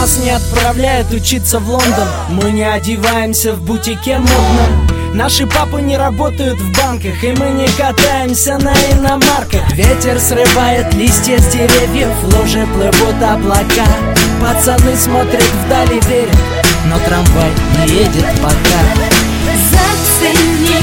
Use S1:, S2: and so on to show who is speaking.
S1: Нас не отправляют учиться в Лондон, мы не одеваемся в бутике модном. Наши папы не работают в банках, и мы не катаемся на иномарках. Ветер срывает листья с деревьев, в луже плывут облака. Пацаны смотрят вдали, верят, но трамвай не едет пока.
S2: Зацени